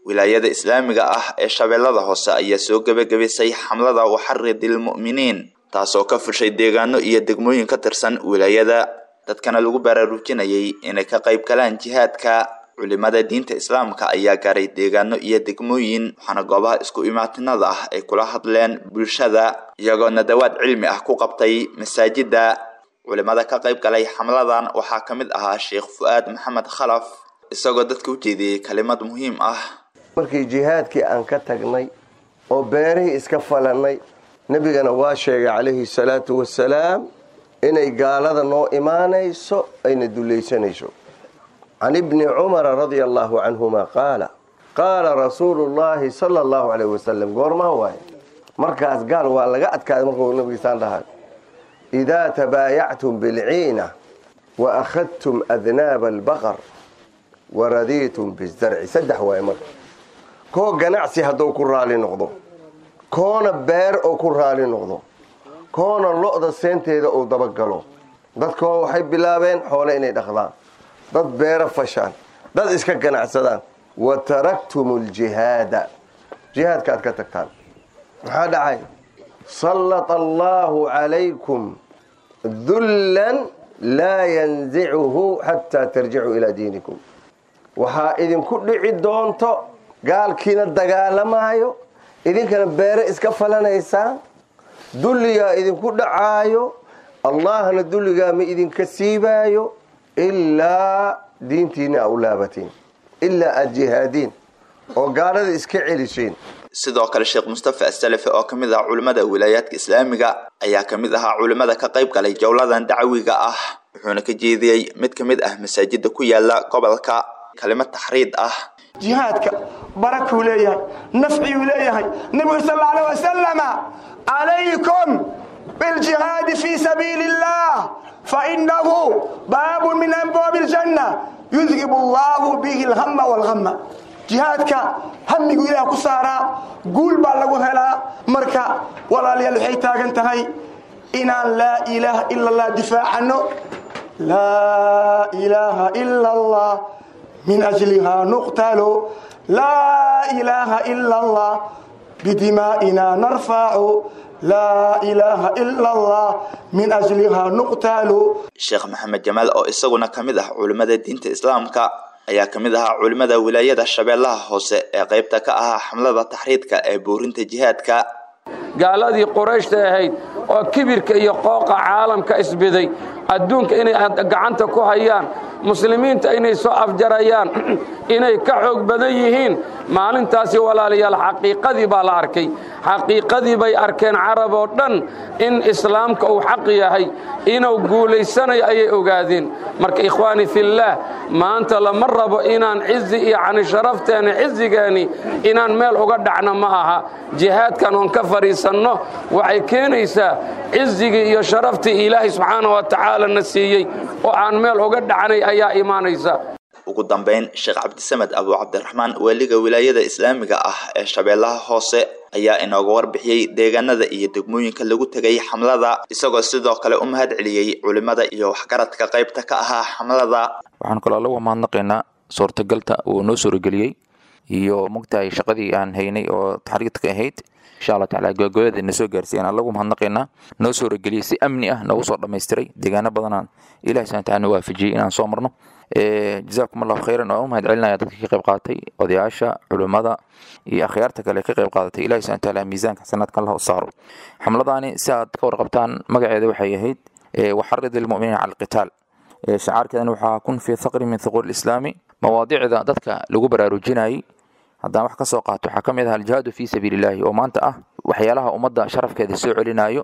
wilaayada islaamiga ah ee shabeellada hoose ayaa soo gabagabisay xamlada waxaridil mu'miniin taasoo ka fushay deegaano iyo degmooyin ka tirsan wilaayada dadkana lagu baraarujinayay inay ka qayb galaan jihaadka culimada diinta islaamka ayaa gaaray deegaano iyo degmooyin waxaana goobaha isku imaatinada ah ay kula hadleen bulshada iyagoo nadawaad cilmi ah ku qabtay masaajida culimada ka qayb galay xamladan waxaa kamid ahaa Sheekh Fuad Maxamed Khalaf isagoo dadka u jeediyay kalimad muhiim ah markii jihaadkii aan ka tagnay oo beerihii iska falanay nabigana waa sheegay calayhi salaatu wassalaam inay gaalada noo imaanayso ayna dulaysanayso عن ابن عمر رضي الله عنهما قال رسول الله صلى الله عليه وسلم قرما هو مركز قال والله قعد كان مركز النبي صلى الله عليه وسلم إذا تبايعتم بالعينة وأخذتم أذناب البقر ورديتم بالزرع سدح ويمر كو جنعسي هدو كرالي نقضو كون بير أو كرالي نقضو كون اللقطة سنتي أو دبقلو dadku waxay bilaabeen xoolo inay dhaqdaan dad beer fashaan dad iska ganacsadaan wa taraktumul jihadka ka tagtaan waxa dhacay sallallahu alaykum dhullan la yanzi'uhu hatta tarji'u ila dinikum waxa idin ku dhici doonto gaalkiina dagaalamaayo idinkana beer iska falanaysa dulliga idin ku dhacaayo allahna dulliga ma idin kasiibaayo إلا دينتنا أولابتين إلا الجهادين وقالوا إسكعيلشين sidoo kale Sheekh Mustafa As-Salafi oo kamid ah culimada wilaayadka Islaamiga ayaa kamid ah culimada ka qayb galay jawladan dacwiga ah wuxuuna ka jeediyay mid kamid ah masaajida ku yaala gobolka kalimad tahriid ah jihadka baraku leeyahay nafci leeyahay nabi sallallahu alayhi wasallam alaykum bil jihad fi sabilillah فإنه باب من أبواب الجنة يذهب الله به الهم والغم جهادك هم يقول لك كسارة قول بالله هلا مركا ولا لي الحيتاج انتهي إن لا إله إلا الله دفاع عنه لا إله إلا الله من أجلها نقتل لا إله إلا الله بدمائنا نرفع لا إله إلا الله من أجلها نقتل Sheekh Maxamed Jamaal oo isaguna kamid ah culimada diinta islaamka ayaa kamid ah culimada wilaayada Shabeellaha Hoose ee qaybta ka ah xamlada tahriidka ee boorinta jihaadka gaaladii Quraysh ahayd oo kibirka iyo qooqa caalamka isbiday adduunka inay gacanta ku hayaan muslimiinta inay soo afjarayaan inay ka xoog badan yihiin maalintaasi walaalayaal xaqiiqadii baa la arkay xaqiiqadii bay arkeen carab oo dhan in islaamka uu xaq yahay inuu guuleysanayo ayay ogaadeen marka ikhwaani fillah maanta lama rabo inaan cizi iyo aan sharafteena cizigeeni inaan meel uga dhacno ma aha jihaadkan oo ka fariisanno waxay keenaysaa cizigi iyo sharaftii ilaahay subhanahu wa ta'ala nasiiyay oo aan meel uga dhacnay ayaa iimaanaysa ugu dambeyn Sheekh Cabdisamed Abu Cabdiraxmaan waliga wilaayada islaamiga ah ee Shabeellaha Hoose ayaa inooga warbixiyay deegaanada iyo degmooyinka lagu tagay xamlada isagoo sidoo kale u mahad celiyay culimada iyo waxgaradka qaybta ka ah xamlada waxaan kala lagu mahadnaqaynaa suurtagalta uu noo soo galiyay iyo mugtahay shaqadii aan haynay oo tahriidka ahayd insha Allah taala go'go'yada soo gaarsiinaa lagu mahadnaqaynaa noo soo galiyay si amni ah nagu soo dhameystiray deegaano badan Ilaahay subhanahu wa ta'ala waafajiyay inaan soo marno جزاكم الله خيرا وأم هاد علنا يدك كي قيب قاتي وديعاشا علماء iyo akhyaarta kale ka qayb qaadatay Ilaahay subhanahu wa ta'ala miisaanka sanadkan la saaro xamladani saad ka warqabtaan magaceeda waxay ahayd waxarid almu'miniina ala alqital shacaarkeedana waxa kun fi thaqri min thuqur alislami mawaadiicda dadka lagu baraarujinay haddaan wax ka soo qaato waxa kamid ah al-jihadu fi sabilillah oo maanta ah waxyaalaha ummadda sharafkeeda soo celinayo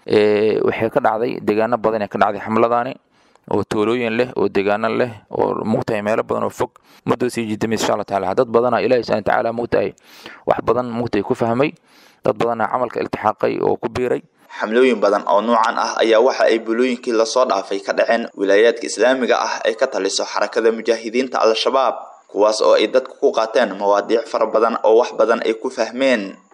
waxay ka dhacday deegaano badan ee ka dhacday xamladani oo toolooyin leh oo deegaano leh oo mugtahay meelo badan oo fog muddo sii jidamay insha Allah taala dad badan Ilaahay subhanahu wa ta'ala mugtahay wax badan mugtahay ku fahmay dad badan camalka iltixaaqay oo ku biiray xamlooyin badan oo noocan ah ayaa waxa ay bulooyinkii la soo dhaafay ka dhaceen wilaayadka islaamiga ah ee ka taliso xarakada mujaahidiinta al-shabaab kuwaas oo ay dadku ku qaateen mawaadiic fara badan oo wax badan ay ku fahmeen